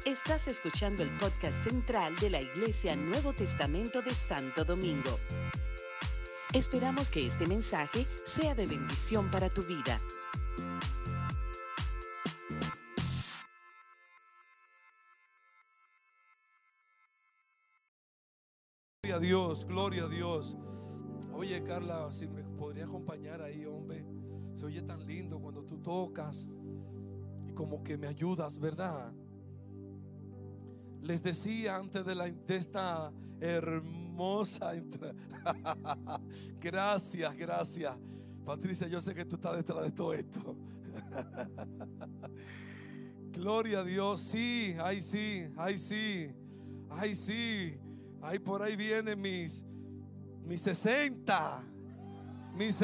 Estás escuchando el podcast central de la Iglesia Nuevo Testamento de Santo Domingo. Esperamos que este mensaje sea de bendición para tu vida. Gloria a Dios, gloria a Dios. Oye, Carla, si me podría acompañar ahí, hombre. Se oye tan lindo cuando tú tocas y como que me ayudas, ¿verdad? Les decía antes de esta hermosa gracias, gracias. Patricia, yo sé que tú estás detrás de todo esto. Gloria a Dios. Sí, ay sí, ay sí, ay sí. Ahí por ahí vienen mis 60, mis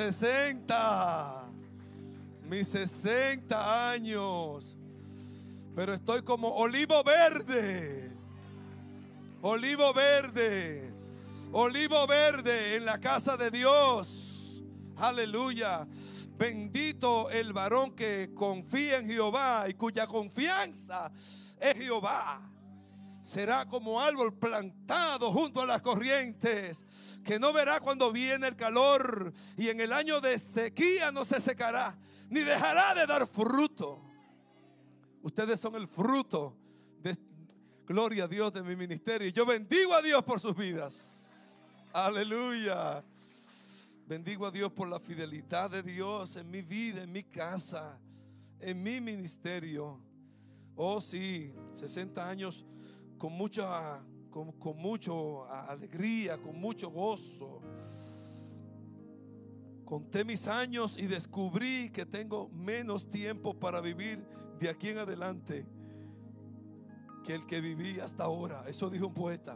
60 años. Pero estoy como olivo verde, olivo verde, olivo verde en la casa de Dios. Aleluya. Bendito el varón que confía en Jehová y cuya confianza es Jehová. Será como árbol plantado junto a las corrientes, que no verá cuando viene el calor, y en el año de sequía no se secará, ni dejará de dar fruto. Ustedes son el fruto de, gloria a Dios, de mi ministerio. Yo bendigo a Dios por sus vidas. Aleluya. Bendigo a Dios por la fidelidad de Dios en mi vida, en mi casa, en mi ministerio. Oh sí, 60 años con mucha alegría, con mucho gozo. Conté mis años y descubrí que tengo menos tiempo para vivir de aquí en adelante que el que viví hasta ahora. Eso dijo un poeta.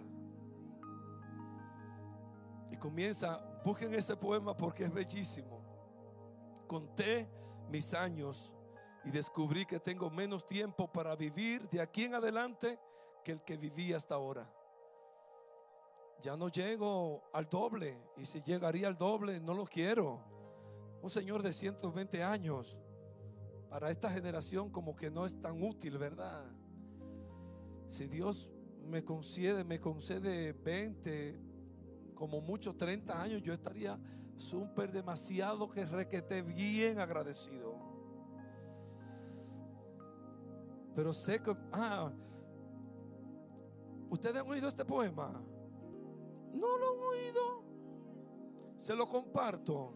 Y comienza, busquen ese poema porque es bellísimo. Conté mis años y descubrí que tengo menos tiempo para vivir de aquí en adelante que el que viví hasta ahora. Ya no llego al doble, y si llegaría al doble no lo quiero. Un señor de 120 años para esta generación como que no es tan útil, ¿verdad? Si Dios me concede 20, como mucho 30 años, yo estaría súper demasiado que requete bien agradecido. Pero sé que ¿ustedes han oído este poema? ¿No lo han oído? Se lo comparto.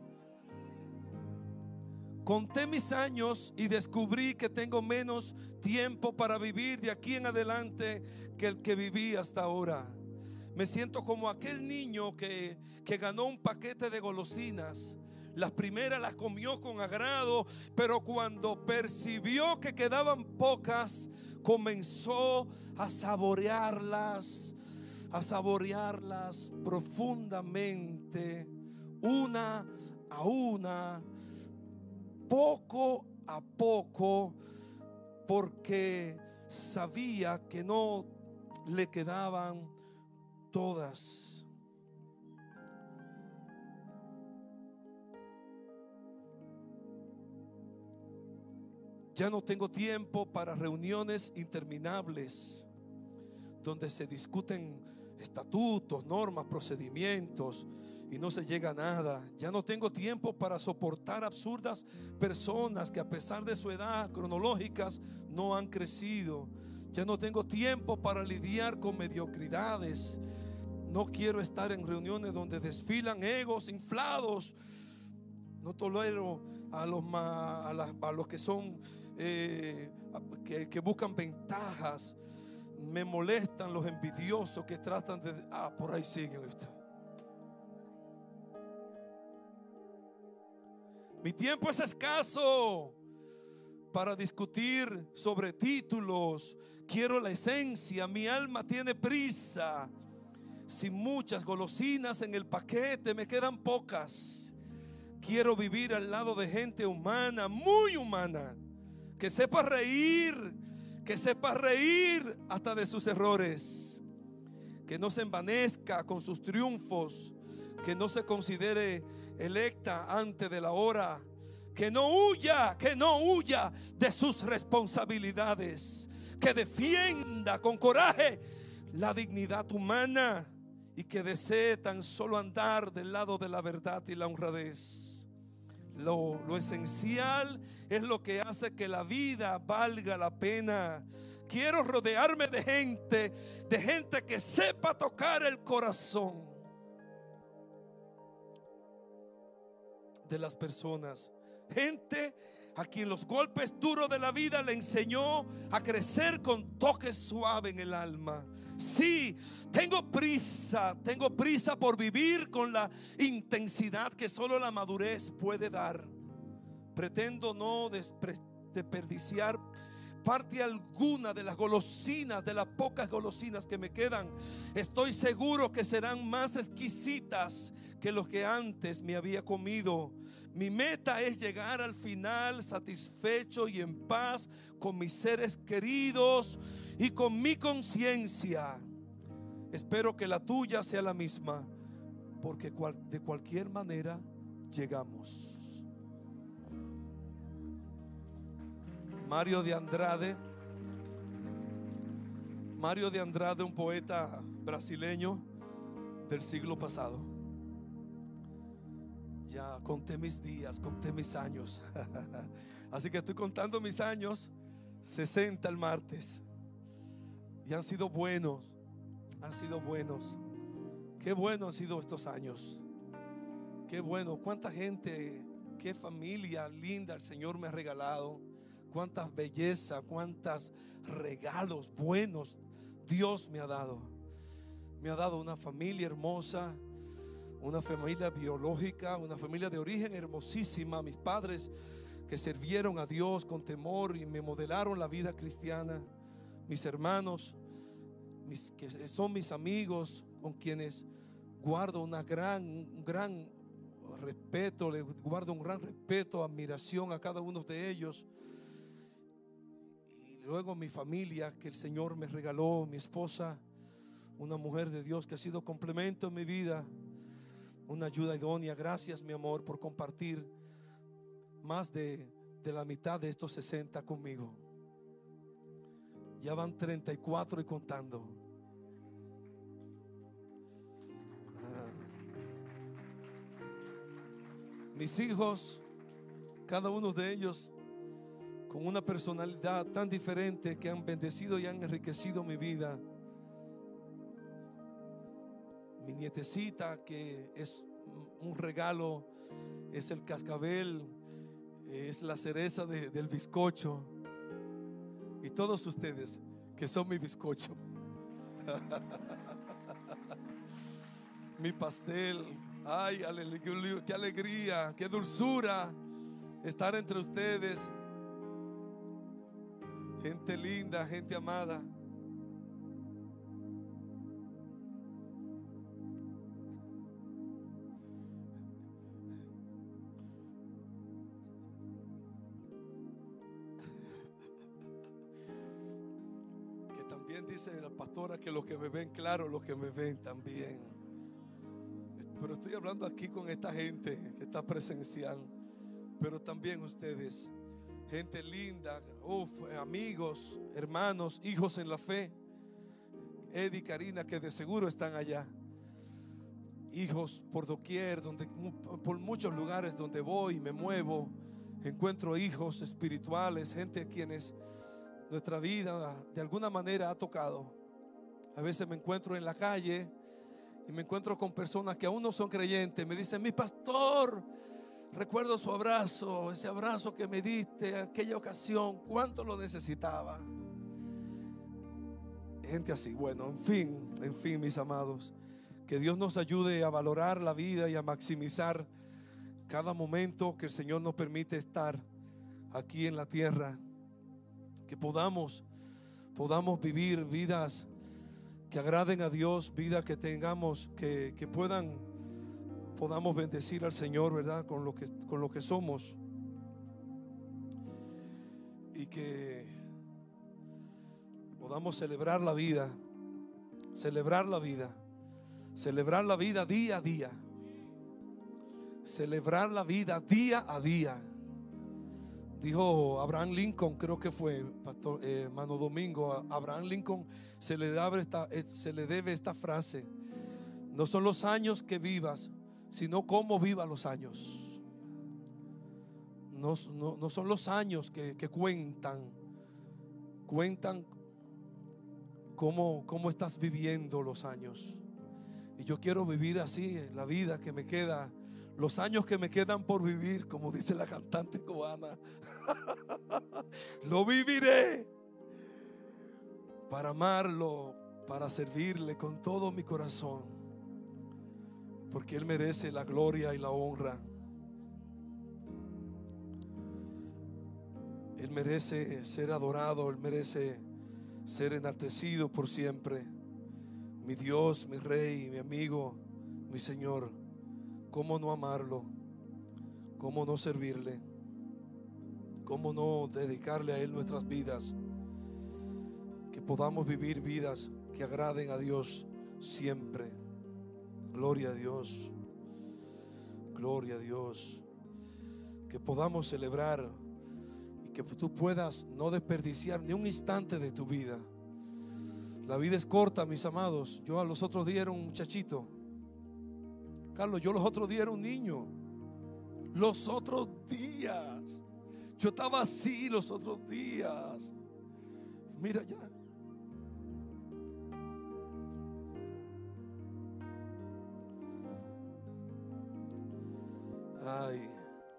Conté mis años y descubrí que tengo menos tiempo para vivir de aquí en adelante que el que viví hasta ahora. Me siento como aquel niño que ganó un paquete de golosinas. Las primeras las comió con agrado, pero cuando percibió que quedaban pocas, comenzó a saborearlas profundamente, una a una, poco a poco, porque sabía que no le quedaban todas. Ya no tengo tiempo para reuniones interminables donde se discuten estatutos, normas, procedimientos y no se llega a nada. Ya no tengo tiempo para soportar absurdas personas que a pesar de su edad cronológicas no han crecido. Ya no tengo tiempo para lidiar con mediocridades. No quiero estar en reuniones donde desfilan egos inflados. No tolero a los que son que buscan ventajas. Me molestan los envidiosos que tratan de por ahí siguen. Mi tiempo es escaso para discutir sobre títulos. Quiero la esencia. Mi alma tiene prisa. Sin muchas golosinas en el paquete, me quedan pocas. Quiero vivir al lado de gente humana, muy humana, que sepa reír hasta de sus errores, que no se envanezca con sus triunfos, que no se considere electa antes de la hora, que no huya de sus responsabilidades, que defienda con coraje la dignidad humana y que desee tan solo andar del lado de la verdad y la honradez. Lo esencial es lo que hace que la vida valga la pena. Quiero rodearme de gente que sepa tocar el corazón de las personas. Gente a quien los golpes duros de la vida le enseñó a crecer con toque suave en el alma. Sí, tengo prisa por vivir con la intensidad que solo la madurez puede dar. Pretendo no desperdiciar parte alguna de las golosinas, de las pocas golosinas que me quedan. Estoy seguro que serán más exquisitas que los que antes me había comido. Mi meta es llegar al final satisfecho y en paz con mis seres queridos y con mi conciencia. Espero que la tuya sea la misma, porque de cualquier manera llegamos. Mario de Andrade, un poeta brasileño del siglo pasado. Ya conté mis días, conté mis años. Así que estoy contando mis años, 60 el martes. Y han sido buenos, Qué buenos han sido estos años. Qué bueno, cuánta gente, qué familia linda el Señor me ha regalado. Cuántas bellezas, cuántos regalos buenos Dios me ha dado. Me ha dado una familia hermosa, una familia biológica, una familia de origen hermosísima. Mis padres que sirvieron a Dios con temor y me modelaron la vida cristiana. Mis hermanos, que son mis amigos, con quienes guardo un gran respeto, les guardo un gran respeto, admiración a cada uno de ellos. Y luego mi familia que el Señor me regaló, mi esposa, una mujer de Dios que ha sido complemento en mi vida, una ayuda idónea. Gracias, mi amor, por compartir más de la mitad de estos 60 conmigo. Ya van 34 y contando. Mis hijos, cada uno de ellos con una personalidad tan diferente que han bendecido y han enriquecido mi vida. Mi nietecita, que es un regalo, es el cascabel, es la cereza del bizcocho. Y todos ustedes que son mi bizcocho. Mi pastel. Ay, aleluya, qué alegría, qué dulzura estar entre ustedes. Gente linda, gente amada. Que también dice la pastora que los que me ven, claro, los que me ven también. Pero estoy hablando aquí con esta gente que está presencial, pero también ustedes, gente linda, amigos, hermanos, hijos en la fe. Eddie y Karina, que de seguro están allá. Hijos por doquier, por muchos lugares donde voy, me muevo, encuentro hijos espirituales, gente a quienes nuestra vida de alguna manera ha tocado. A veces me encuentro en la calle y me encuentro con personas que aún no son creyentes. Me dicen: mi pastor, recuerdo su abrazo, ese abrazo que me diste en aquella ocasión, cuánto lo necesitaba. Gente así. Bueno, en fin, mis amados, que Dios nos ayude a valorar la vida y a maximizar cada momento que el Señor nos permite estar aquí en la tierra. Que podamos vivir vidas que agraden a Dios, vida que tengamos, que podamos bendecir al Señor, ¿verdad? Con lo que somos. Y que podamos celebrar la vida día a día. Celebrar la vida día a día. Dijo Abraham Lincoln, creo que fue, pastor, hermano Domingo, a Abraham Lincoln se le debe esta frase: no son los años que vivas, sino cómo vivas los años. No son los años que cuentan cómo estás viviendo los años. Y yo quiero vivir así la vida que me queda, los años que me quedan por vivir, como dice la cantante cubana. Lo viviré para amarlo, para servirle con todo mi corazón, porque Él merece la gloria y la honra. Él merece ser adorado, Él merece ser enaltecido por siempre. Mi Dios, mi Rey, mi amigo, mi Señor. ¿Cómo no amarlo? ¿Cómo no servirle? ¿Cómo no dedicarle a Él nuestras vidas? Que podamos vivir vidas que agraden a Dios siempre. Gloria a Dios. Gloria a Dios. Que podamos celebrar y que tú puedas no desperdiciar ni un instante de tu vida. La vida es corta, mis amados. Yo a los otros días era un muchachito. Carlos, yo los otros días era un niño. Los otros días. Yo estaba así los otros días. Mira ya. Ay.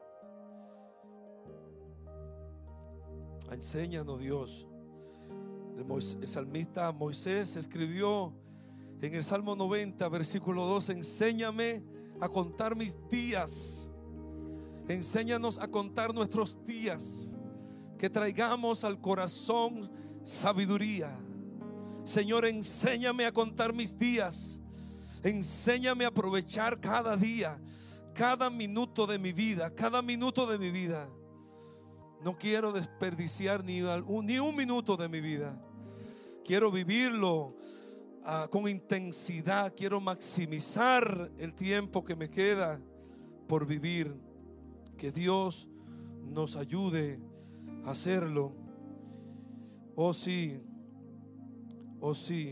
Enséñanos, Dios. El salmista Moisés escribió en el Salmo 90, versículo 2: enséñame a contar mis días. Enséñanos a contar nuestros días, que traigamos al corazón sabiduría. Señor, enséñame a contar mis días. Enséñame a aprovechar cada día, cada minuto de mi vida, cada minuto de mi vida. No quiero desperdiciar ni un minuto de mi vida. Quiero vivirlo con intensidad. Quiero maximizar el tiempo que me queda por vivir. Que Dios nos ayude a hacerlo. Oh sí, oh sí.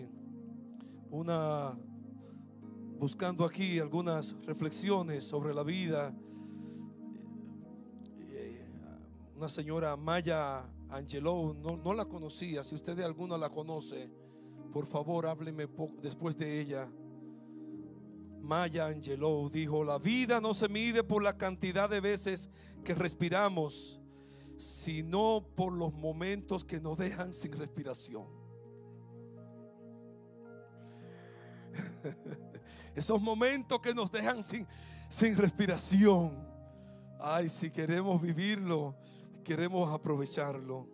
Buscando aquí algunas reflexiones sobre la vida. Una señora, Maya Angelou, no la conocía. Si usted de alguna la conoce, por favor hábleme después de ella. Maya Angelou dijo: la vida no se mide por la cantidad de veces que respiramos, sino por los momentos que nos dejan sin respiración. Esos momentos que nos dejan sin respiración. Ay, si queremos vivirlo, queremos aprovecharlo.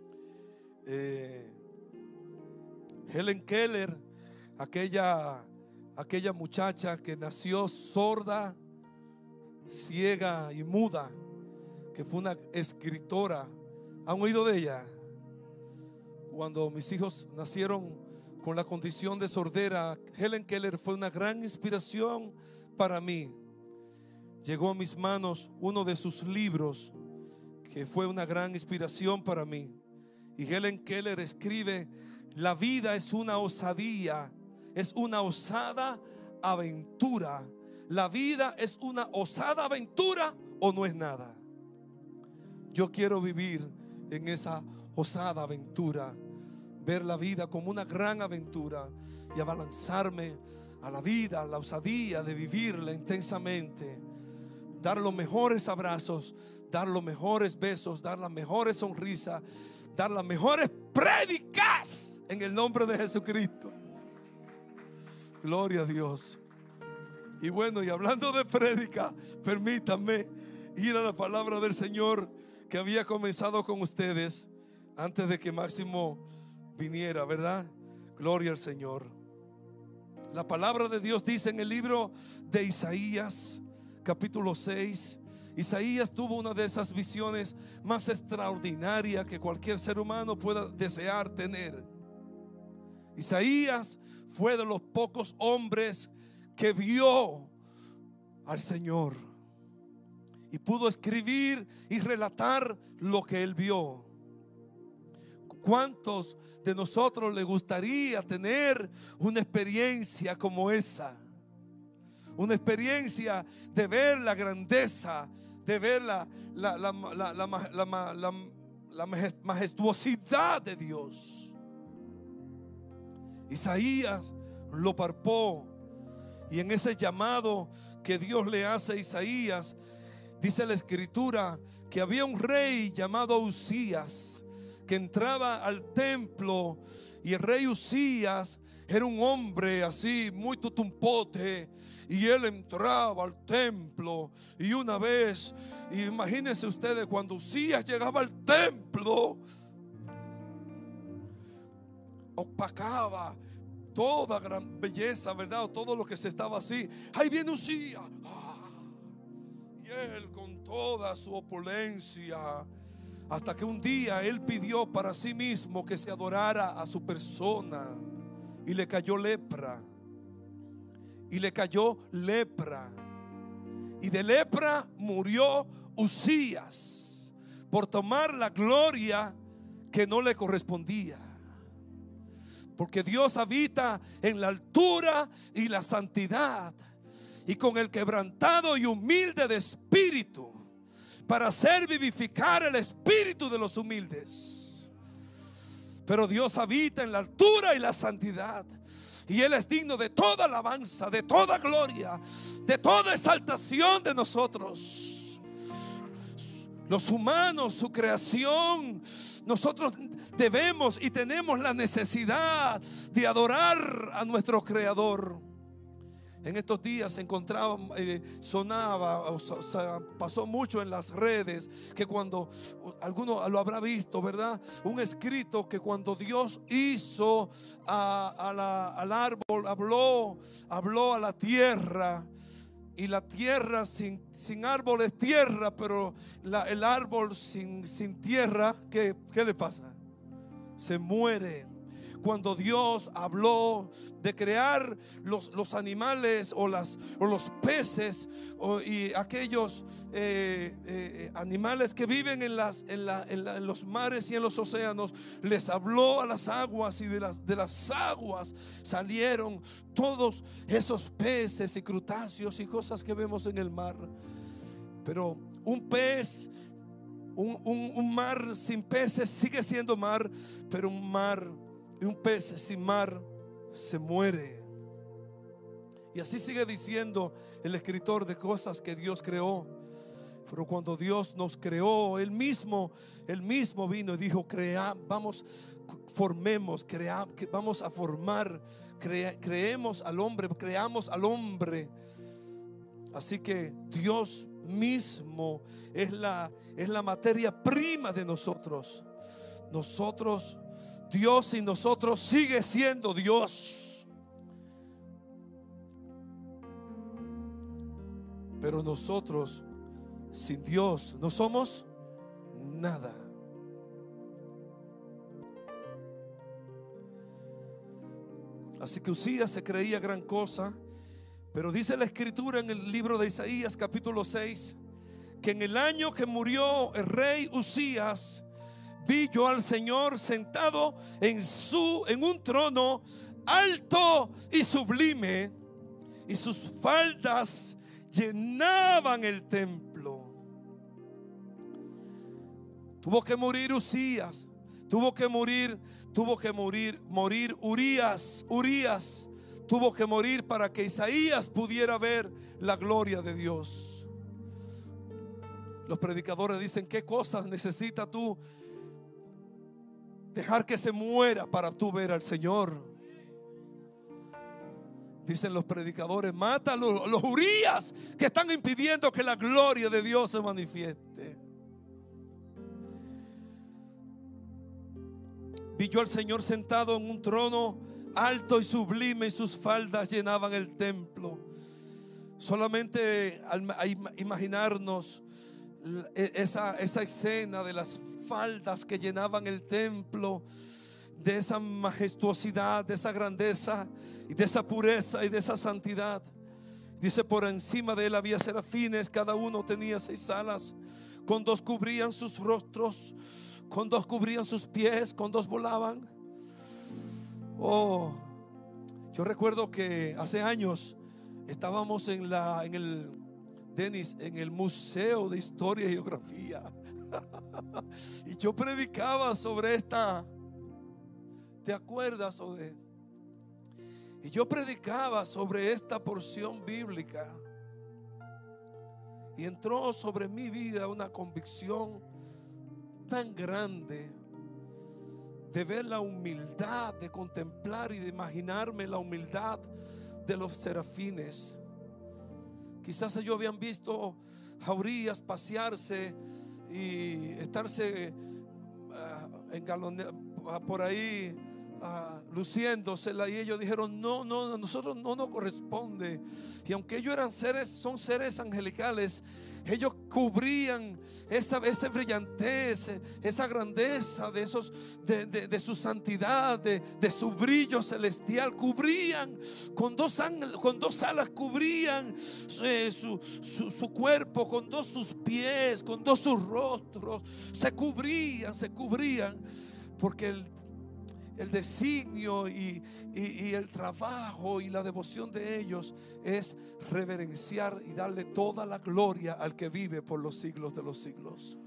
Helen Keller, aquella muchacha que nació sorda, ciega y muda, que fue una escritora. ¿Han oído de ella? Cuando mis hijos nacieron con la condición de sordera, Helen Keller fue una gran inspiración para mí. Llegó a mis manos uno de sus libros que fue una gran inspiración para mí. Y Helen Keller escribe: la vida es una osadía, es una osada aventura. La vida es una osada aventura o no es nada. Yo quiero vivir en esa osada aventura, ver la vida como una gran aventura y abalanzarme a la vida, a la osadía de vivirla intensamente, dar los mejores abrazos, dar los mejores besos, dar las mejores sonrisas, dar las mejores prédicas en el nombre de Jesucristo. Gloria a Dios. Y bueno, y hablando de prédica, permítanme ir a la palabra del Señor que había comenzado con ustedes antes de que Máximo viniera, ¿verdad? Gloria al Señor. La palabra de Dios dice en el libro de Isaías, capítulo 6. Isaías tuvo una de esas visiones más extraordinarias que cualquier ser humano pueda desear tener. Isaías fue de los pocos hombres que vio al Señor. y pudo escribir y relatar lo que él vio. ¿Cuántos de nosotros le gustaría tener una experiencia como esa? Una experiencia de ver la grandeza, de ver la majestuosidad de Dios. Isaías lo palpó, y en ese llamado que Dios le hace a Isaías, dice la escritura que había un rey llamado Uzías que entraba al templo, y el rey Uzías era un hombre así muy tutumpote, y él entraba al templo, y una vez, imagínense ustedes, cuando Uzías llegaba al templo, opacaba toda gran belleza, ¿verdad? Todo lo que se estaba así. Ahí viene Uzías. Y él con toda su opulencia, hasta que un día él pidió para sí mismo que se adorara a su persona, y le cayó lepra. Y le cayó lepra. Y de lepra murió Uzías por tomar la gloria que no le correspondía. Porque Dios habita en la altura y la santidad, y con el quebrantado y humilde de espíritu, para hacer vivificar el espíritu de los humildes. Pero Dios habita en la altura y la santidad, y Él es digno de toda alabanza, de toda gloria, de toda exaltación de nosotros, los humanos, su creación. Nosotros debemos y tenemos la necesidad de adorar a nuestro Creador. En estos días se encontraba, sonaba, o sea, pasó mucho en las redes, que cuando alguno lo habrá visto, ¿verdad? Un escrito que cuando Dios hizo al árbol, habló a la tierra. Y la tierra sin árbol es tierra, pero el árbol sin tierra, ¿qué le pasa? Se muere. Cuando Dios habló de crear los animales o los peces y aquellos animales que viven en los mares y en los océanos, les habló a las aguas, y de las aguas salieron todos esos peces y crustáceos y cosas que vemos en el mar. Pero un pez, un mar sin peces sigue siendo mar, pero un pez sin mar se muere. Y así sigue diciendo el escritor de cosas que Dios creó. Pero cuando Dios nos creó, Él mismo vino y dijo: vamos a formar, creemos al hombre, creamos al hombre. Así que Dios mismo es la materia prima de nosotros. Dios sin nosotros sigue siendo Dios, pero nosotros sin Dios no somos nada. Así que Uzías se creía gran cosa, pero dice la escritura en el libro de Isaías capítulo 6 que en el año que murió el rey Uzías, vi yo al Señor sentado en un trono alto y sublime, y sus faldas llenaban el templo. Tuvo que morir Uzías, tuvo que morir Urías, tuvo que morir para que Isaías pudiera ver la gloria de Dios. Los predicadores dicen: ¿qué cosas necesitas tú dejar que se muera para tú ver al Señor? Dicen los predicadores: mata a los Urías que están impidiendo que la gloria de Dios se manifieste. Vi yo al Señor sentado en un trono alto y sublime, y sus faldas llenaban el templo. Solamente al imaginarnos esa escena de las faldas que llenaban el templo, de esa majestuosidad, de esa grandeza y de esa pureza y de esa santidad, Dice: por encima de él había serafines, cada uno tenía 6 alas. Con 2 cubrían sus rostros, con 2 cubrían sus pies, con 2 volaban. Oh, yo recuerdo que hace años estábamos en el Museo de Historia y Geografía. Y yo predicaba sobre esta. ¿Te acuerdas? Y yo predicaba sobre esta porción bíblica. Y entró sobre mi vida una convicción tan grande de ver la humildad, de contemplar y de imaginarme la humildad de los serafines. Quizás ellos habían visto jaurías pasearse y estarse por ahí luciéndosela, y ellos dijeron: no, a nosotros no nos corresponde. Y aunque ellos son seres angelicales, ellos cubrían esa brillantez, esa grandeza de su santidad, de su brillo celestial. Cubrían con 2 alas, cubrían su cuerpo, con 2 sus pies, con 2 sus rostros. Se cubrían, porque el designio y el trabajo y la devoción de ellos es reverenciar y darle toda la gloria al que vive por los siglos de los siglos.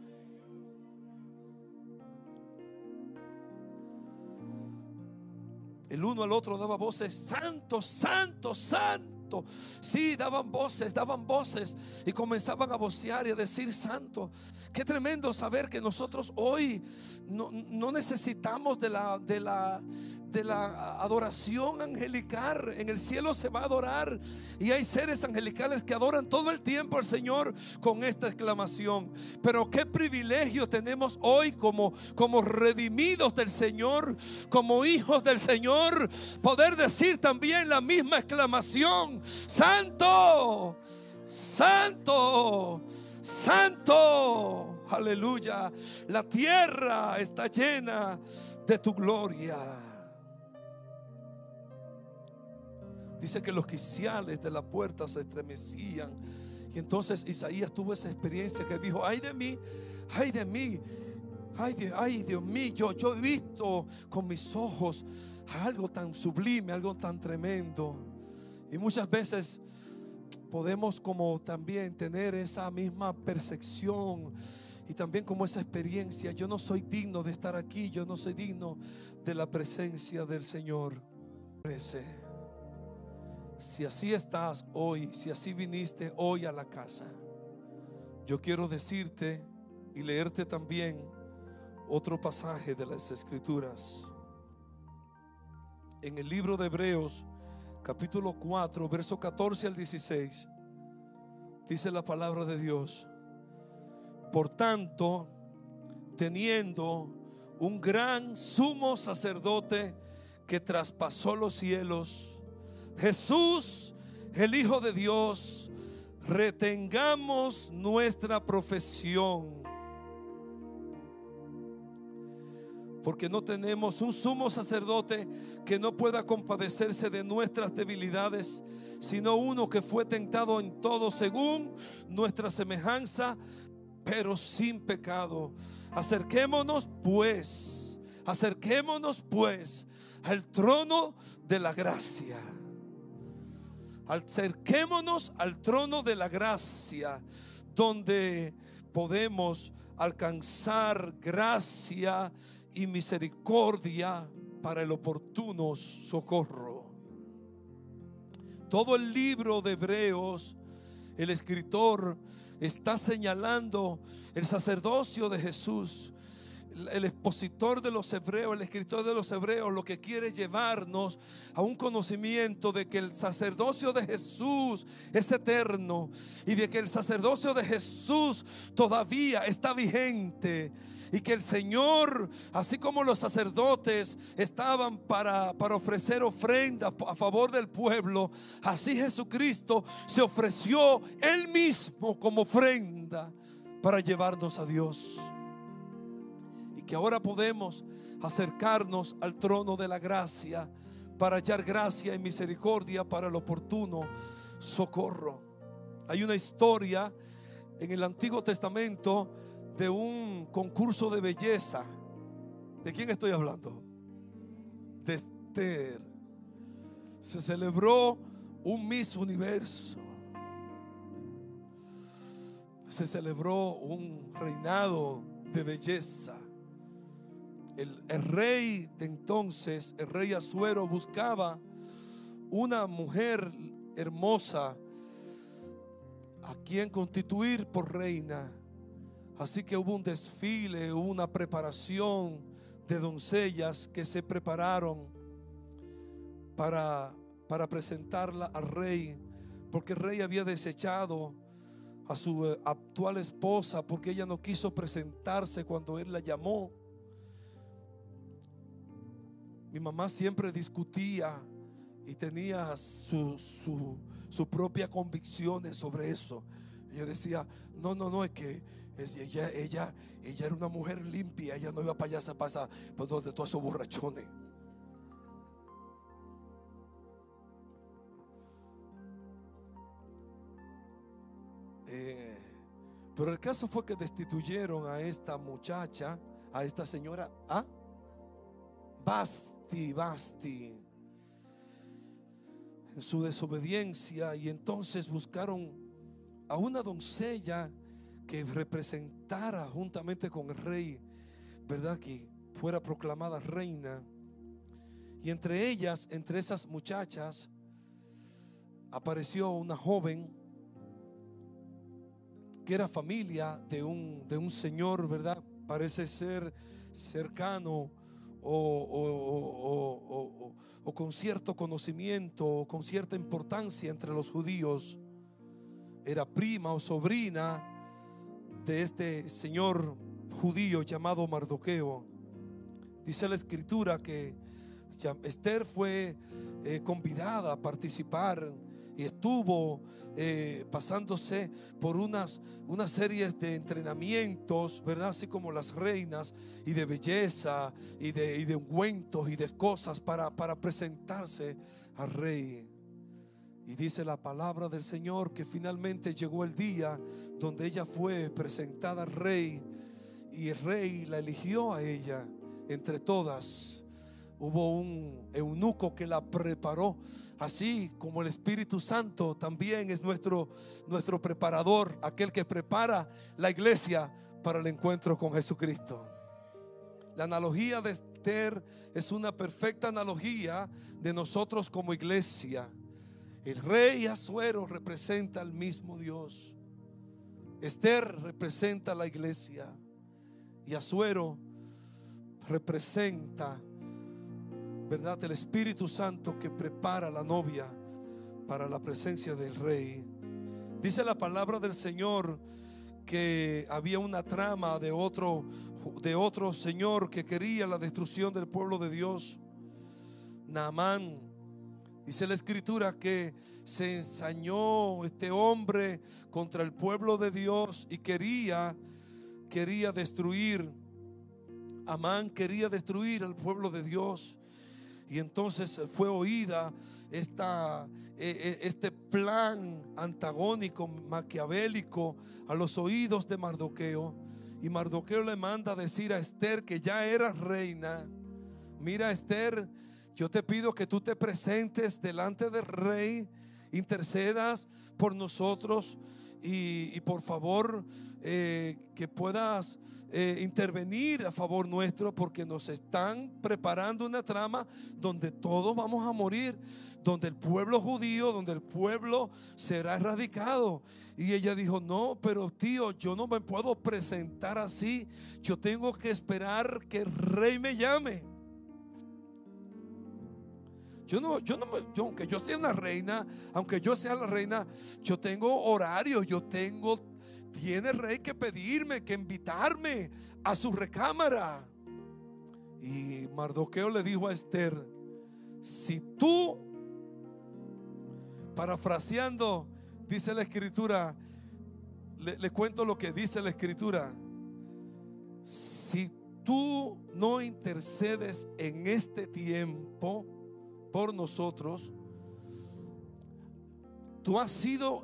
El uno al otro daba voces: santo, santo, santo. Sí, daban voces y comenzaban a vocear y a decir: santo. Qué tremendo saber que nosotros hoy no necesitamos de la adoración angelical. En el cielo se va a adorar, y hay seres angelicales que adoran todo el tiempo al Señor con esta exclamación. Pero qué privilegio tenemos hoy como redimidos del Señor, como hijos del Señor, poder decir también la misma exclamación: santo, santo, santo. Aleluya. La tierra está llena de tu gloria. Dice que los quiciales de la puerta se estremecían. Y entonces Isaías tuvo esa experiencia que dijo: ay de mí, ay de mí, ay Dios mío, yo he visto con mis ojos algo tan sublime, algo tan tremendo. Y muchas veces podemos como también tener esa misma percepción y también como esa experiencia: yo no soy digno de estar aquí, yo no soy digno de la presencia del Señor. Si así estás hoy, si así viniste hoy a la casa, yo quiero decirte y leerte también otro pasaje de las Escrituras. En el libro de Hebreos, capítulo 4, verso 14 al 16, dice la palabra de Dios: por tanto, teniendo un gran sumo sacerdote que traspasó los cielos, Jesús, el Hijo de Dios, retengamos nuestra profesión, porque no tenemos un sumo sacerdote que no pueda compadecerse de nuestras debilidades, sino uno que fue tentado en todo según nuestra semejanza, pero sin pecado. Acerquémonos pues al trono de la gracia. Acerquémonos al trono de la gracia, donde podemos alcanzar gracia y misericordia para el oportuno socorro. Todo el libro de Hebreos, el escritor está señalando el sacerdocio de Jesús. El expositor de los hebreos, el escritor de los hebreos, lo que quiere llevarnos a un conocimiento de que el sacerdocio de Jesús es eterno y de que el sacerdocio de Jesús todavía está vigente, y que el Señor, así como los sacerdotes estaban para ofrecer ofrenda a favor del pueblo, así Jesucristo se ofreció Él mismo como ofrenda para llevarnos a Dios. Que ahora podemos acercarnos al trono de la gracia para hallar gracia y misericordia para el oportuno socorro. Hay una historia en el Antiguo Testamento de un concurso de belleza. ¿De quién estoy hablando? De Esther. Se celebró un Miss Universo. Se celebró un reinado de belleza. El rey de entonces, el rey Asuero, buscaba una mujer hermosa a quien constituir por reina. Así que hubo un desfile, hubo una preparación de doncellas que se prepararon para presentarla al rey, porque el rey había desechado a su actual esposa porque ella no quiso presentarse cuando él la llamó. Mi mamá siempre discutía y tenía sus propias convicciones sobre eso. Ella decía, no, es que ella era una mujer limpia, ella no iba para allá, pasa por donde todos esos borrachones. Pero el caso fue que destituyeron a esta muchacha, a esta señora, Basti, en su desobediencia, y entonces buscaron a una doncella que representara juntamente con el rey, ¿verdad? Que fuera proclamada reina. Y entre esas muchachas, apareció una joven que era familia de un señor, ¿verdad? Parece ser cercano o con cierto conocimiento, o con cierta importancia entre los judíos. Era prima o sobrina de este señor judío llamado Mardoqueo. Dice la escritura que Esther fue convidada a participar y estuvo pasándose por una serie de entrenamientos, ¿verdad? Así como las reinas, y de belleza y de ungüentos y de cosas para presentarse al rey. Y dice la palabra del Señor que finalmente llegó el día donde ella fue presentada al rey, y el rey la eligió a ella entre todas. Hubo un eunuco que la preparó, así como el Espíritu Santo también es nuestro preparador, aquel que prepara la iglesia para el encuentro con Jesucristo. La analogía de Esther es una perfecta analogía de nosotros como iglesia. El rey Asuero representa al mismo Dios. Esther representa a la iglesia, y Asuero representa, ¿verdad?, el Espíritu Santo que prepara a la novia para la presencia del rey. Dice la palabra del Señor que había una trama de otro señor que quería la destrucción del pueblo de Dios, Naamán. Dice la escritura que se ensañó este hombre contra el pueblo de Dios y quería destruir. Amán quería destruir al pueblo de Dios. Y entonces fue oída este plan antagónico, maquiavélico, a los oídos de Mardoqueo. Y Mardoqueo le manda a decir a Esther, que ya era reina: mira, Esther, yo te pido que tú te presentes delante del rey, intercedas por nosotros, y por favor que puedas intervenir a favor nuestro, porque nos están preparando una trama donde todos vamos a morir, donde el pueblo judío, donde el pueblo será erradicado. Y ella dijo: no, pero tío, yo no me puedo presentar así, yo tengo que esperar que el rey me llame. Aunque yo sea una reina, aunque yo sea la reina, yo tengo horario, tiene el rey que pedirme, que invitarme a su recámara. Y Mardoqueo le dijo a Esther: si tú, parafraseando, dice la escritura, le cuento lo que dice la escritura: si tú no intercedes en este tiempo por nosotros, tú has sido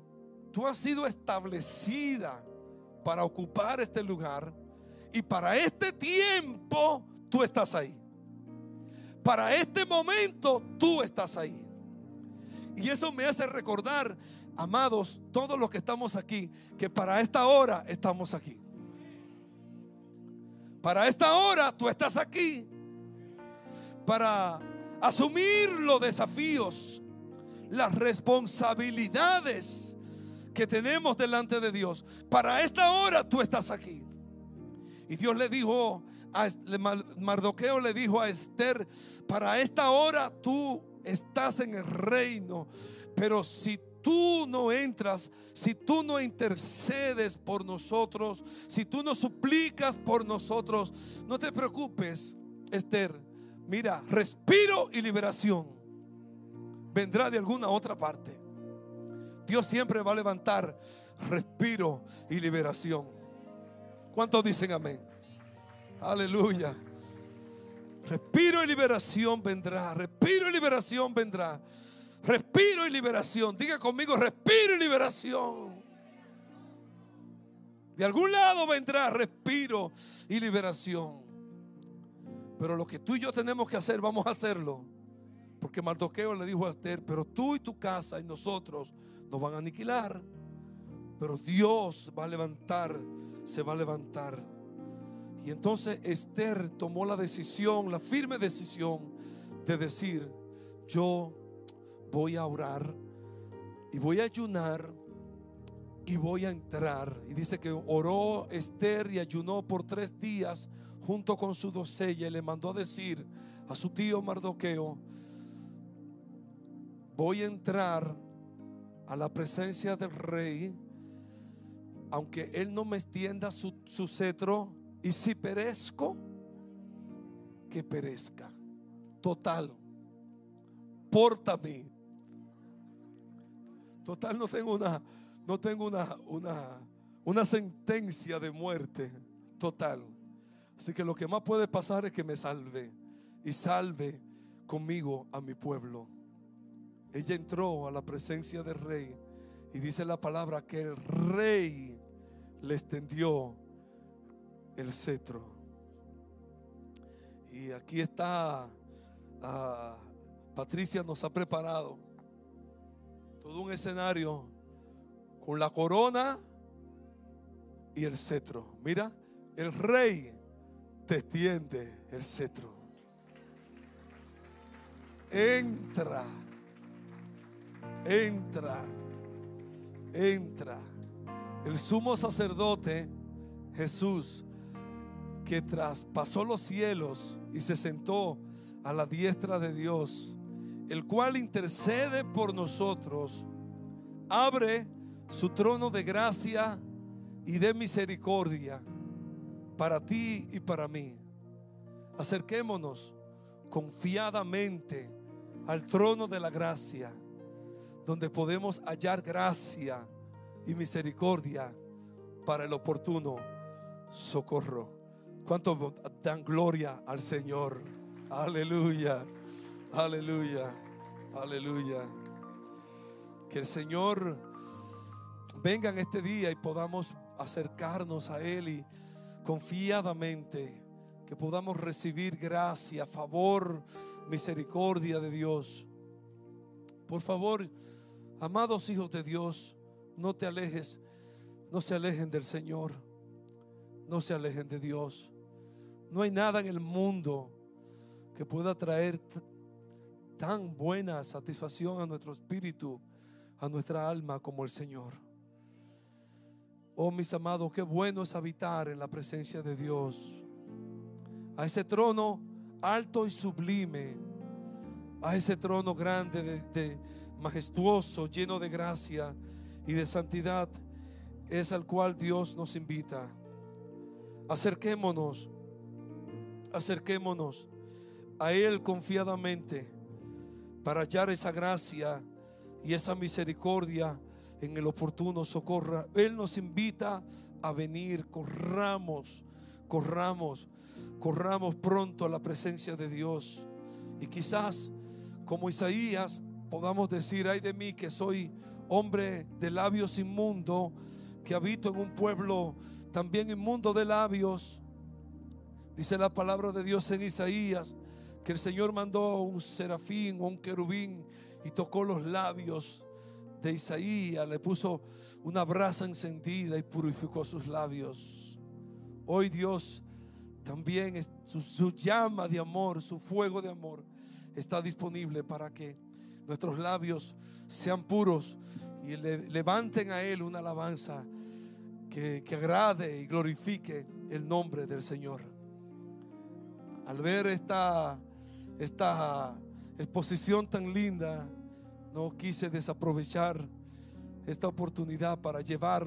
establecida para ocupar este lugar, y para este tiempo tú estás ahí. Para este momento tú estás ahí. Y eso me hace recordar, amados, todos los que estamos aquí, que para esta hora estamos aquí. Para esta hora tú estás aquí para asumir los desafíos, las responsabilidades que tenemos delante de Dios. Para esta hora tú estás aquí. Y Dios le dijo Mardoqueo le dijo a Esther: para esta hora tú estás en el reino, pero si tú no entras, si tú no intercedes por nosotros, si tú no suplicas por nosotros, no te preocupes, Esther. Mira, respiro y liberación vendrá de alguna otra parte. Dios siempre va a levantar respiro y liberación. ¿Cuántos dicen amén? Aleluya. Respiro y liberación vendrá. Respiro y liberación vendrá. Respiro y liberación. Diga conmigo: respiro y liberación. De algún lado vendrá respiro y liberación. Pero lo que tú y yo tenemos que hacer, vamos a hacerlo. Porque Mardoqueo le dijo a Esther: pero tú y tu casa y nosotros nos van a aniquilar, pero Dios va a levantar, se va a levantar. Y entonces Esther tomó la decisión, la firme decisión de decir: yo voy a orar y voy a ayunar y voy a entrar. Y dice que oró Esther y ayunó por 3 días junto con su doncella, y le mandó a decir a su tío Mardoqueo: voy a entrar a la presencia del rey, aunque él no me extienda su cetro, y si perezco, que perezca. Total, porta mí. Total, no tengo una sentencia de muerte. Total. Así que lo que más puede pasar es que me salve, y salve conmigo a mi pueblo. Ella entró a la presencia del rey, y dice la palabra que el rey le extendió el cetro. Y aquí está, Patricia nos ha preparado todo un escenario con la corona y el cetro. Mira, el rey te extiende el cetro. Entra, entra, entra. El sumo sacerdote Jesús, que traspasó los cielos y se sentó a la diestra de Dios, el cual intercede por nosotros, abre su trono de gracia y de misericordia para ti y para mí. Acerquémonos confiadamente al trono de la gracia, donde podemos hallar gracia y misericordia para el oportuno socorro. ¿Cuántos dan gloria al Señor? Aleluya, aleluya, aleluya. Que el Señor venga en este día y podamos acercarnos a Él, y confiadamente que podamos recibir gracia, favor, misericordia de Dios. Por favor, amados hijos de Dios, no te alejes, no se alejen del Señor, no se alejen de Dios. No hay nada en el mundo que pueda traer tan buena satisfacción a nuestro espíritu, a nuestra alma, como el Señor. Oh, mis amados, qué bueno es habitar en la presencia de Dios, a ese trono alto y sublime, a ese trono grande, majestuoso, lleno de gracia y de santidad, es al cual Dios nos invita. Acerquémonos a Él confiadamente para hallar esa gracia y esa misericordia en el oportuno socorro. Él nos invita a venir. Corramos pronto a la presencia de Dios. Y quizás, como Isaías, podamos decir: ay de mí que soy hombre de labios inmundo, que habito en un pueblo también inmundo de labios. Dice la palabra de Dios en Isaías que el Señor mandó un serafín o un querubín y tocó los labios de Isaías, le puso una brasa encendida y purificó sus labios. Hoy Dios también, su llama de amor, su fuego de amor está disponible para que nuestros labios sean puros y levanten a Él una alabanza que agrade y glorifique el nombre del Señor. Al ver esta exposición tan linda, no quise desaprovechar esta oportunidad para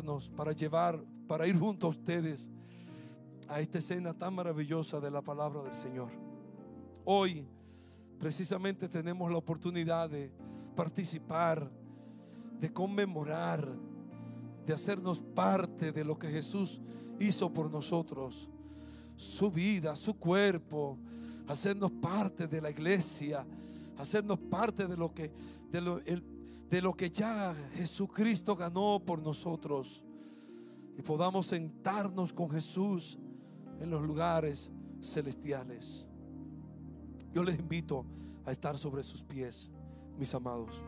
ir junto a ustedes a esta escena tan maravillosa de la palabra del Señor. Hoy precisamente tenemos la oportunidad de participar, de conmemorar, de hacernos parte de lo que Jesús hizo por nosotros, su vida, su cuerpo, hacernos parte de la iglesia, hacernos parte de lo que ya Jesucristo ganó por nosotros, y podamos sentarnos con Jesús en los lugares celestiales. Yo les invito a estar sobre sus pies, mis amados.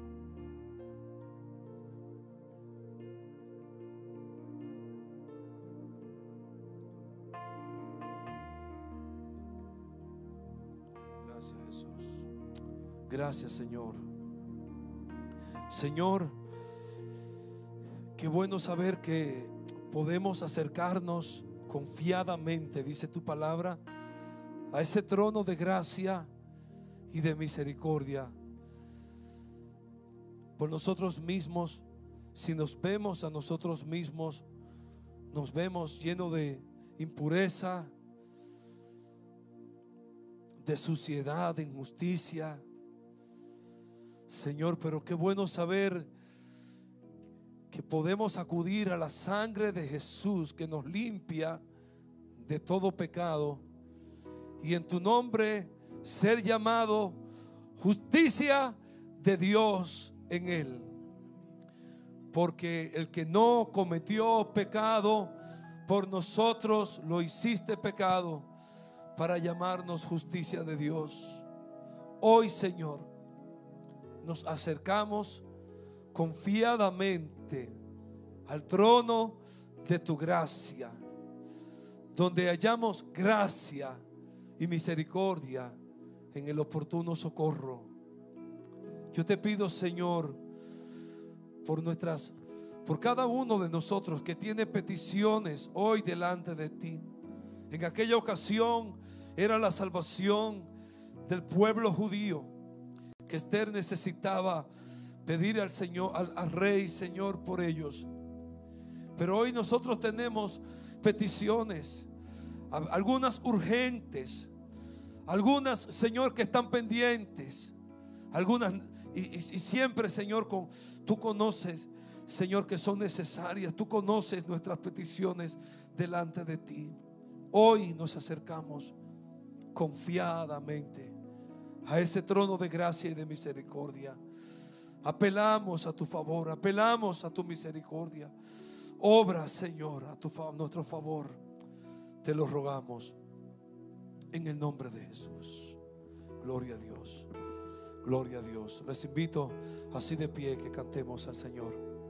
Gracias, Jesús. Gracias, Señor. Señor, qué bueno saber que podemos acercarnos confiadamente, dice tu palabra, a ese trono de gracia y de misericordia. Por nosotros mismos, si nos vemos a nosotros mismos, nos vemos llenos de impureza, de suciedad, de injusticia. Señor, pero qué bueno saber que podemos acudir a la sangre de Jesús que nos limpia de todo pecado, y en tu nombre ser llamado justicia de Dios en él. Porque el que no cometió pecado, por nosotros lo hiciste pecado para llamarnos justicia de Dios. Hoy, Señor, nos acercamos confiadamente al trono de tu gracia, donde hallamos gracia y misericordia en el oportuno socorro. Yo te pido, Señor, por cada uno de nosotros que tiene peticiones hoy delante de ti. En aquella ocasión era la salvación del pueblo judío, que Esther necesitaba pedir al Señor, al rey, Señor, por ellos. Pero hoy nosotros tenemos peticiones, algunas urgentes, algunas, Señor, que están pendientes, algunas y siempre, Señor, tú conoces, Señor, que son necesarias. Tú conoces nuestras peticiones delante de ti. Hoy nos acercamos confiadamente a ese trono de gracia y de misericordia. Apelamos a tu favor, apelamos a tu misericordia. Obra, Señor, a nuestro favor. Te lo rogamos en el nombre de Jesús. Gloria a Dios. Gloria a Dios. Les invito así de pie que cantemos al Señor.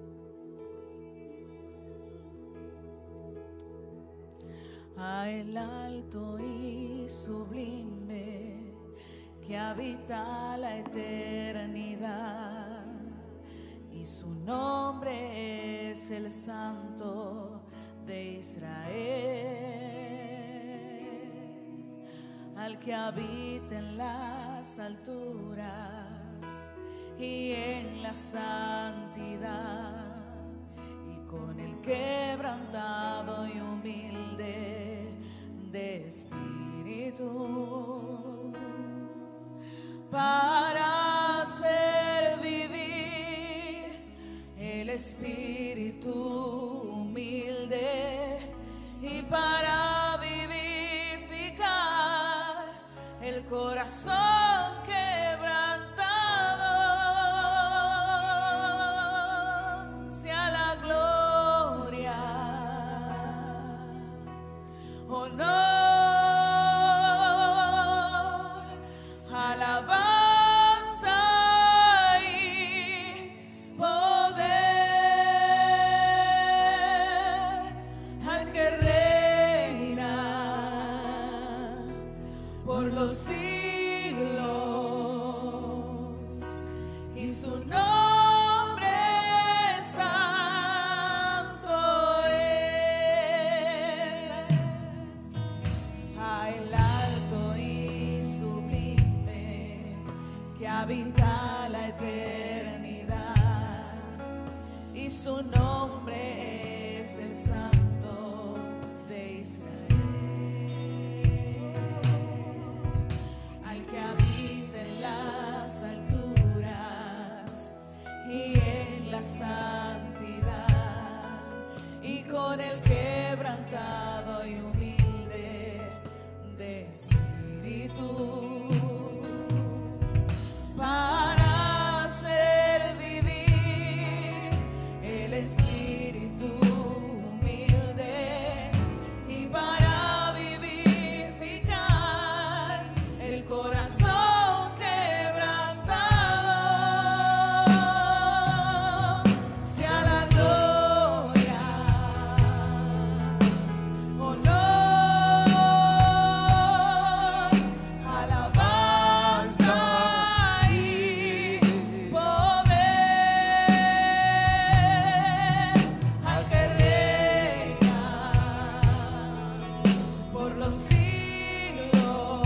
A el alto y sublime que habita la eternidad, y su nombre es el Santo de Israel, al que habita en las alturas y en la santidad, y con el quebrantado y humilde de espíritu, para hacer vivir el espíritu humilde y para vivificar el corazón quebrantado. que habita la eternidad, y su nombre es el Santo de Israel, al que habita en las alturas y en la santidad, y con el quebrantado y humilde de espíritu, para hacer vivir el espíritu humilde, y para vivificar el corazón quebrantado. Sea la gloria, honor, alabanza y poder al que reina por los siglos,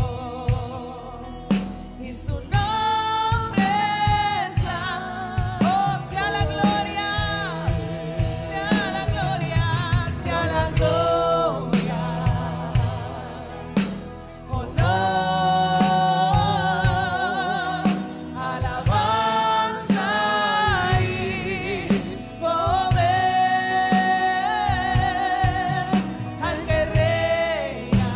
y su nombre es santo. Oh, sea la gloria, sea la gloria, sea la gloria, honor, alabanza y poder al que reina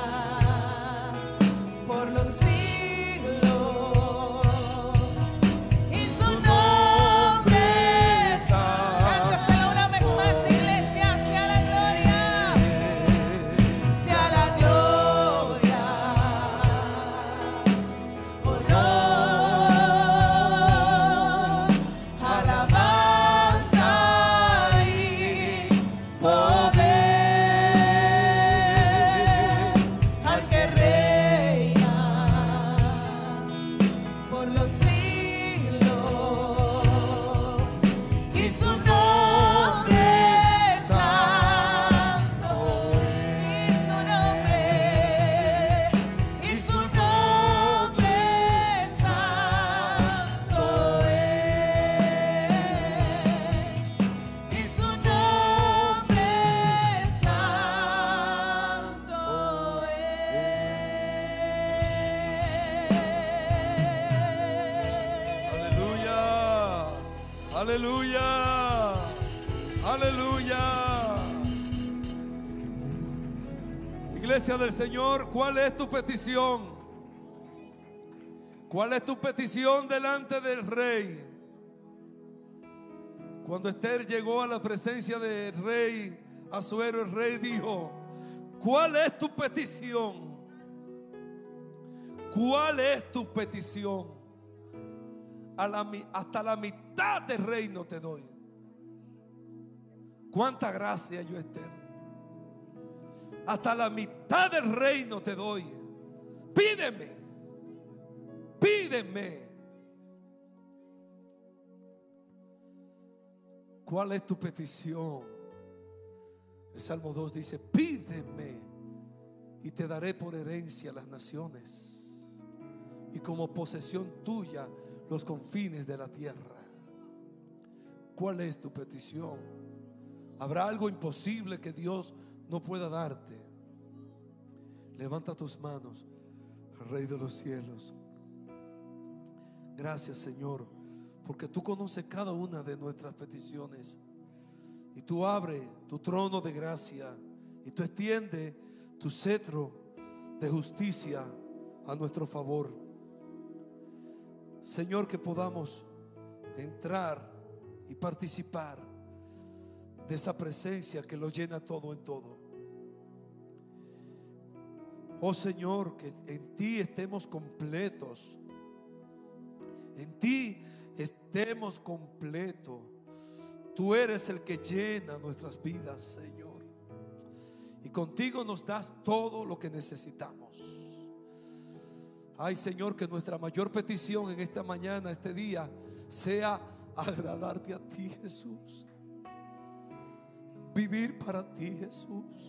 por los siglos, y su nombre es santo. Cántaselo una vez más, iglesia. Sea la gloria, sea la gloria, honor, alabanza y poder al que reina por los siglos, y su nombre es santo, y su nombre santo es, y su nombre santo Aleluya, aleluya, aleluya. Iglesia del Señor, ¿cuál es tu petición? ¿Cuál es tu petición delante del Rey? Cuando Esther llegó a la presencia del rey Asuero, el rey dijo: ¿cuál es tu petición? ¿Cuál es tu petición? Hasta la mitad del reino te doy. Cuánta gracia yo, Esther. Hasta la mitad del reino te doy. Pídeme, pídeme. ¿Cuál es tu petición? El Salmo 2 dice: pídeme y te daré por herencia las naciones, y como posesión tuya los confines de la tierra. ¿Cuál es tu petición? ¿Habrá algo imposible que Dios no pueda darte? Levanta tus manos al Rey de los cielos. Gracias, Señor, porque tú conoces cada una de nuestras peticiones, y tú abres tu trono de gracia y tú extiendes tu cetro de justicia a nuestro favor. Señor, que podamos entrar y participar de esa presencia que lo llena todo en todo. Oh Señor, que en ti estemos completos, en ti estemos completos. Tú eres el que llena nuestras vidas, Señor, y contigo nos das todo lo que necesitamos. Ay, Señor, que nuestra mayor petición en esta mañana, este día, sea agradarte a ti, Jesús. Vivir para ti, Jesús.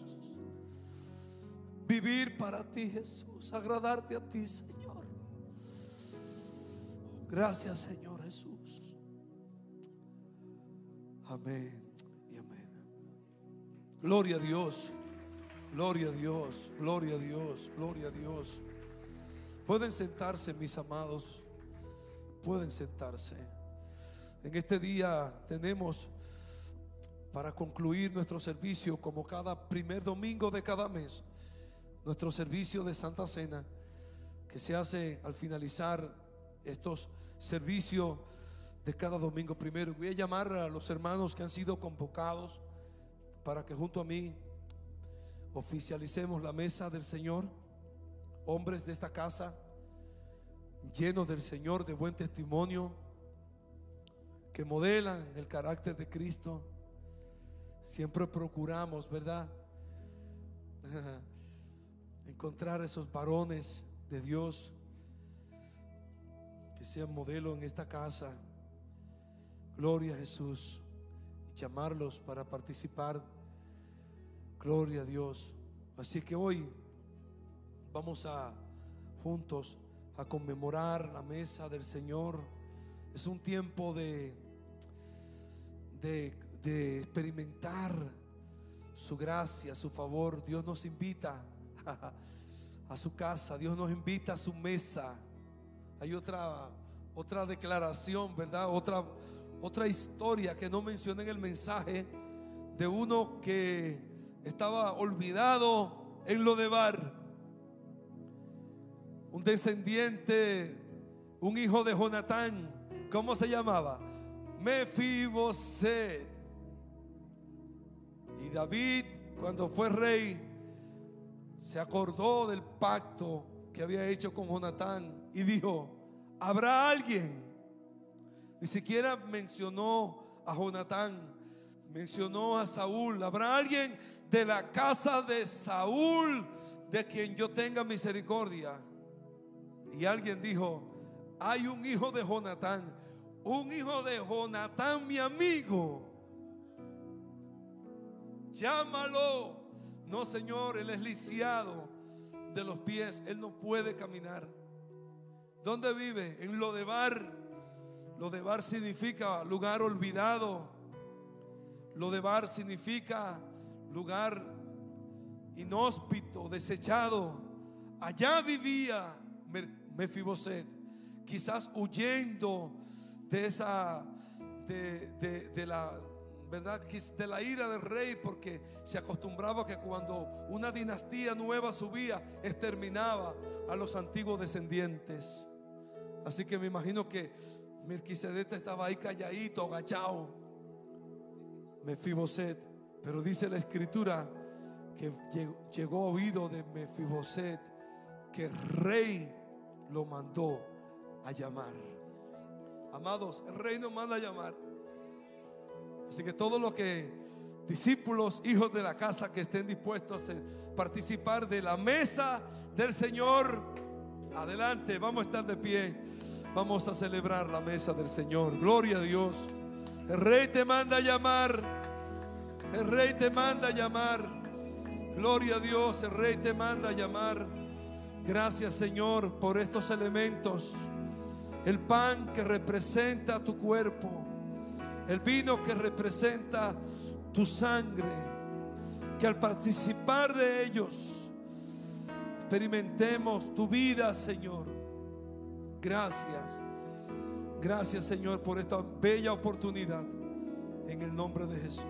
Vivir para ti, Jesús. Agradarte a ti, Señor. Gracias, Señor Jesús. Amén y amén. Gloria a Dios. Gloria a Dios. Gloria a Dios. Gloria a Dios. Pueden sentarse, mis amados. Pueden sentarse. En este día tenemos, para concluir nuestro servicio, como cada primer domingo de cada mes, nuestro servicio de Santa Cena, que se hace al finalizar estos servicios de cada domingo primero. Voy a llamar a los hermanos que han sido convocados para que junto a mí oficialicemos la mesa del Señor. Hombres de esta casa, llenos del Señor, de buen testimonio, que modelan el carácter de Cristo. Siempre procuramos, ¿verdad?, encontrar esos varones de Dios que sean modelo en esta casa. Gloria a Jesús. Llamarlos para participar. Gloria a Dios. Así que hoy vamos a juntos a conmemorar la mesa del Señor. Es un tiempo de experimentar su gracia, su favor. Dios nos invita a su casa, Dios nos invita a su mesa. Hay otra declaración, ¿verdad? Otra historia que no mencioné en el mensaje, de uno que estaba olvidado en Lodebar, un descendiente, un hijo de Jonatán. ¿Cómo se llamaba? Mefiboset. Y David, cuando fue rey, se acordó del pacto que había hecho con Jonatán y dijo: ¿habrá alguien? Ni siquiera mencionó a Jonatán, mencionó a Saúl. ¿Habrá alguien de la casa de Saúl de quien yo tenga misericordia? Y alguien dijo: hay un hijo de Jonatán, un hijo de Jonatán, mi amigo. Llámalo. No, Señor, él es lisiado de los pies, él no puede caminar. ¿Dónde vive? En Lodebar. Lodebar significa lugar olvidado. Lodebar significa lugar inhóspito, desechado. Allá vivía Mefiboset, quizás huyendo de esa de la verdad, de la ira del rey, porque se acostumbraba que cuando una dinastía nueva subía, exterminaba a los antiguos descendientes. Así que me imagino que Melquisedec estaba ahí calladito, agachado, Mefiboset. Pero dice la escritura que llegó oído de Mefiboset que el rey lo mandó a llamar. Amados, el rey nos manda a llamar. Así que todos los discípulos, hijos de la casa, que estén dispuestos a participar de la mesa del Señor, adelante, vamos a estar de pie. Vamos a celebrar la mesa del Señor. Gloria a Dios. El rey te manda a llamar. El rey te manda a llamar. Gloria a Dios. El rey te manda a llamar. Gracias, Señor, por estos elementos. El pan que representa tu cuerpo, el vino que representa tu sangre, que al participar de ellos experimentemos tu vida, Señor. Gracias. Gracias, Señor, por esta bella oportunidad, en el nombre de Jesús.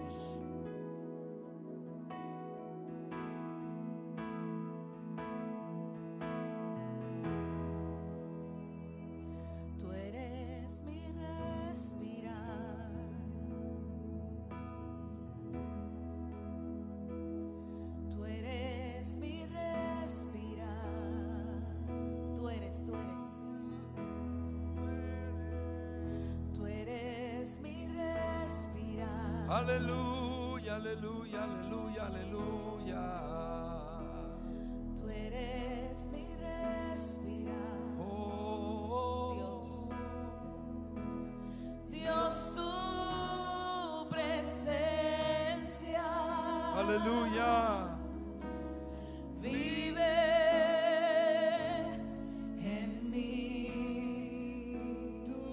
Aleluya, aleluya, aleluya, aleluya. Tú eres mi respirar. Oh, Dios, tu presencia. aleluya. Vive en mí. Tú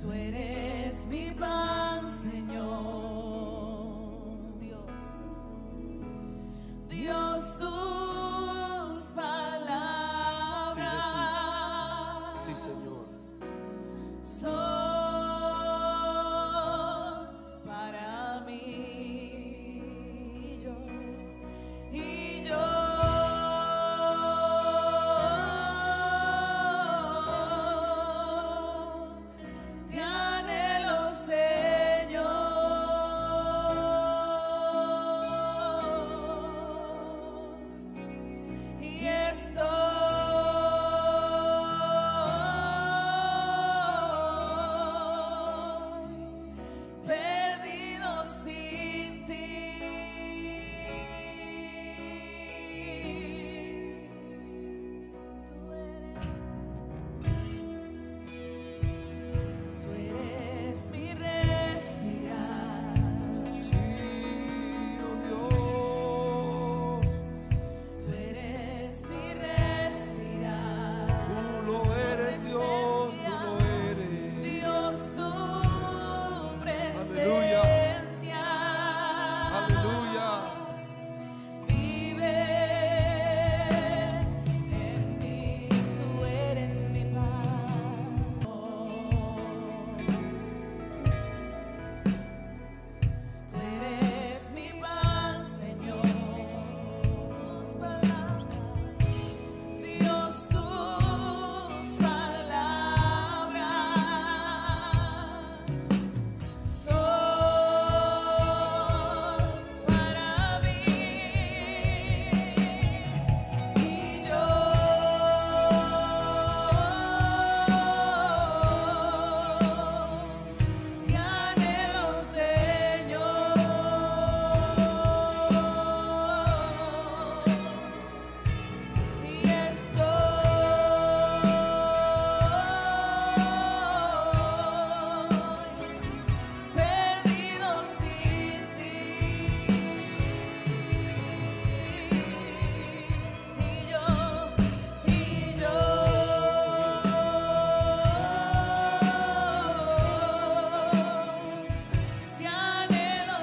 Tú eres mi pan, Señor. Dios, tus palabras. Sí, Señor. Son para mí. Y yo te anhelo, Señor. Y perdido sin ti. Tú eres mi respirar. Sí, oh Dios. Tú eres mi respirar. Tú lo eres, Dios, tú lo eres. Dios, tu Aleluya. presencia. Aleluya. Vive en mí, tú eres mi paz. Tú eres mi paz, Señor. Tus palabras, Dios, tus palabras son para mí. Y yo te anhelo, Señor. Y estoy perdido sin ti. Y yo te anhelo,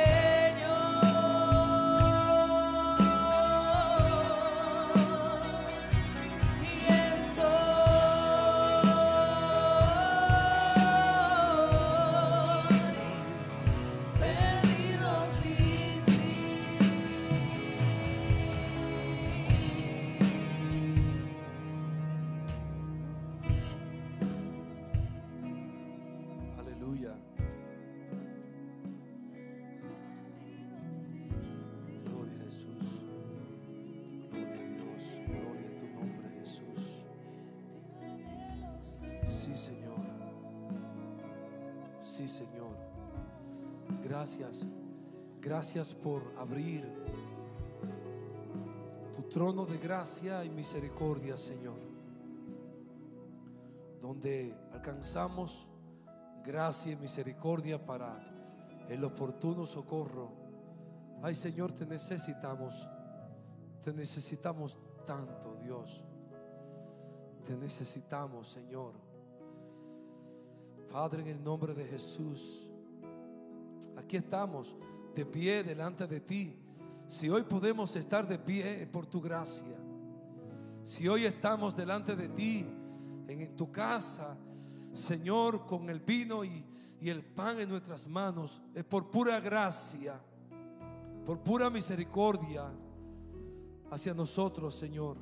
Señor. Y estoy perdido sin ti. Aleluya. Gloria a Jesús. Gloria a Dios. Gloria a tu nombre, Jesús. Sí, Señor. Sí, Señor. Gracias. Gracias por abrir tu trono de gracia y misericordia, Señor, donde alcanzamos gracia y misericordia para el oportuno socorro. Ay, Señor, te necesitamos tanto, Dios. Te necesitamos, Señor. Padre, en el nombre de Jesús, aquí estamos de pie delante de ti. Si hoy podemos estar de pie por tu gracia, si hoy estamos delante de ti en tu casa, Señor, con el vino y el pan en nuestras manos, es por pura gracia, por pura misericordia hacia nosotros, Señor.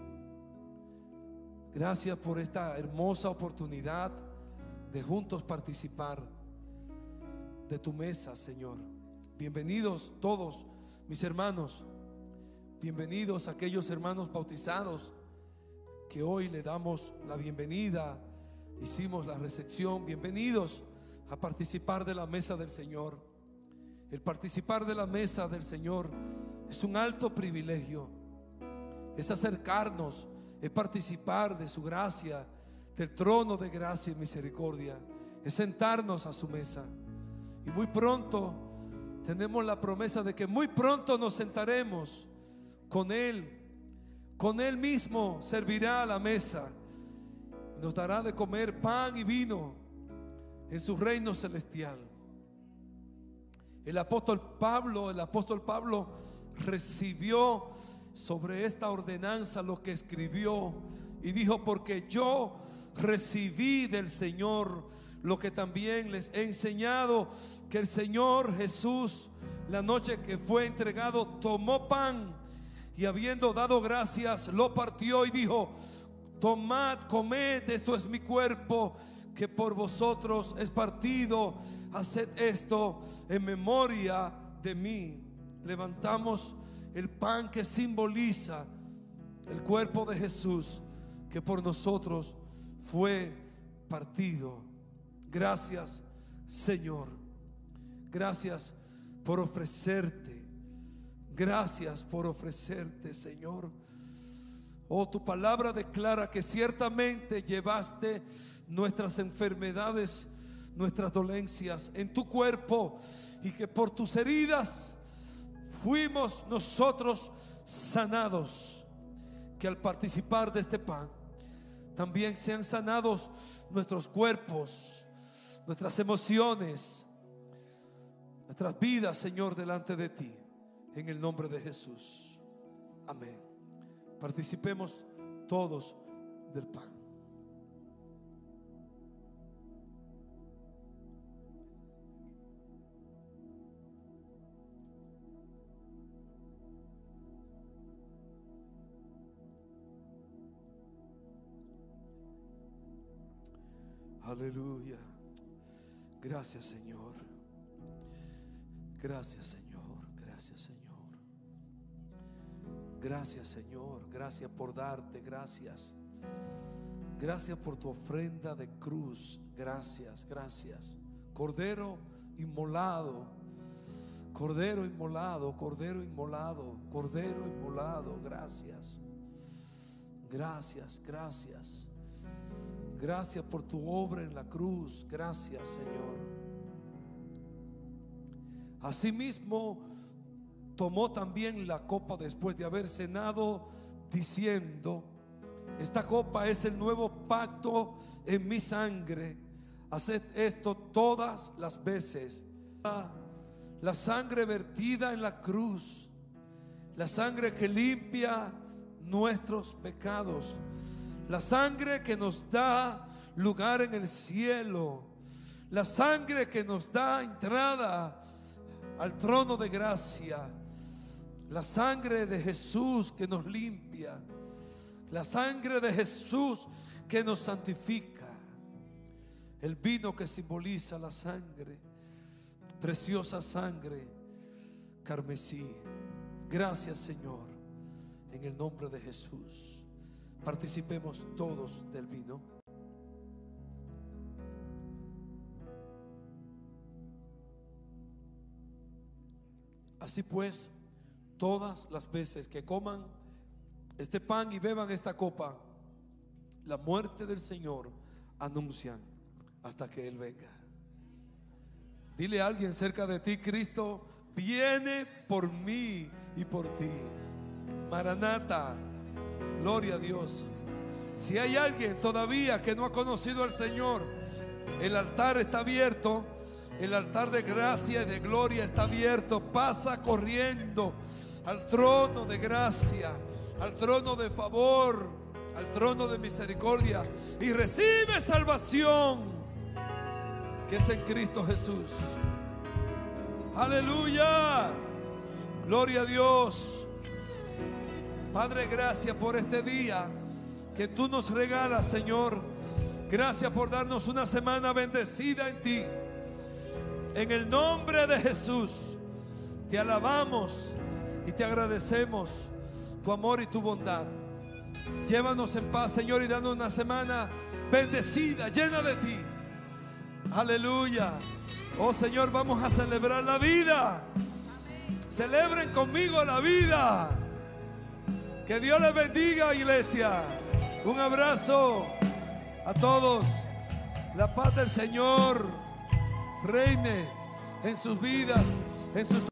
Gracias por esta hermosa oportunidad de juntos participar de tu mesa, Señor. Bienvenidos todos mis hermanos, bienvenidos aquellos hermanos bautizados que hoy le damos la bienvenida, hicimos la recepción. Bienvenidos a participar de la mesa del Señor. El participar de la mesa del Señor es un alto privilegio, es acercarnos, es participar de su gracia, del trono de gracia y misericordia, es sentarnos a su mesa. Y muy pronto tenemos la promesa de que muy pronto nos sentaremos con Él mismo servirá a la mesa, nos dará de comer pan y vino en su reino celestial. El apóstol Pablo recibió sobre esta ordenanza lo que escribió y dijo: porque yo recibí del Señor lo que también les he enseñado, que el Señor Jesús, la noche que fue entregado, tomó pan y habiendo dado gracias, lo partió y dijo: tomad, comed, esto es mi cuerpo que por vosotros es partido, haced esto en memoria de mí. Levantamos el pan que simboliza el cuerpo de Jesús que por nosotros fue partido. Gracias, Señor. Gracias por ofrecerte. Gracias por ofrecerte, Señor. Oh, tu palabra declara que ciertamente llevaste nuestras enfermedades, nuestras dolencias en tu cuerpo, y que por tus heridas fuimos nosotros sanados. Que al participar de este pan también sean sanados nuestros cuerpos, nuestras emociones, nuestras vidas, Señor, delante de ti, en el nombre de Jesús. Amén. Participemos todos del pan. Aleluya. Gracias, Señor. Gracias, Señor. Gracias, Señor. Gracias, Señor. Gracias por darte. Gracias. Gracias por tu ofrenda de cruz. Gracias, gracias. Cordero inmolado. Cordero inmolado. Cordero inmolado. Cordero inmolado. Gracias. Gracias, gracias. Gracias por tu obra en la cruz. Gracias, Señor. Asimismo, tomó también la copa después de haber cenado, diciendo: esta copa es el nuevo pacto en mi sangre. Haced esto todas las veces. La sangre vertida en la cruz, la sangre que limpia nuestros pecados, la sangre que nos da lugar en el cielo, la sangre que nos da entrada al trono de gracia, la sangre de Jesús que nos limpia, la sangre de Jesús que nos santifica, el vino que simboliza la sangre, preciosa sangre carmesí. Gracias, Señor, en el nombre de Jesús. Participemos todos del vino. Así pues, todas las veces que coman este pan y beban esta copa, la muerte del Señor anuncian hasta que Él venga. Dile a alguien cerca de ti: Cristo viene por mí y por ti. Maranata. Gloria a Dios. Si hay alguien todavía que no ha conocido al Señor, el altar está abierto. El altar de gracia y de gloria está abierto. Pasa corriendo al trono de gracia, al trono de favor, al trono de misericordia, y recibe salvación que es en Cristo Jesús. Aleluya. Gloria a Dios. Padre, gracias por este día que tú nos regalas, Señor. Gracias por darnos una semana bendecida en ti. En el nombre de Jesús te alabamos y te agradecemos tu amor y tu bondad. Llévanos en paz, Señor, y danos una semana bendecida, llena de ti. Aleluya. Oh, Señor, vamos a celebrar la vida. Celebren conmigo la vida. Que Dios les bendiga, iglesia. Un abrazo a todos. La paz del Señor reine en sus vidas, en sus